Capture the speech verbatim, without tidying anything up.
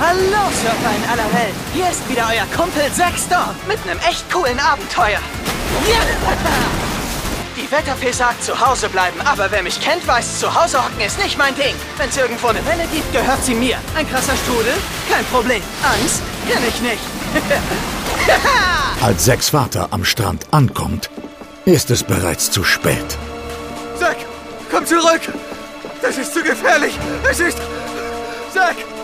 Hallo, Surfer in aller Welt. Hier ist wieder euer Kumpel Zack Storm mit einem echt coolen Abenteuer. Ja! Die Wetterfee sagt, zu Hause bleiben, aber wer mich kennt, weiß, zu Hause hocken ist nicht mein Ding. Wenn es irgendwo eine Welle gibt, gehört sie mir. Ein krasser Strudel? Kein Problem. Angst? Kenn ich nicht. Als Zacks Vater am Strand ankommt, ist es bereits zu spät. Zack, komm zurück! Das ist zu gefährlich! Es ist... Zack!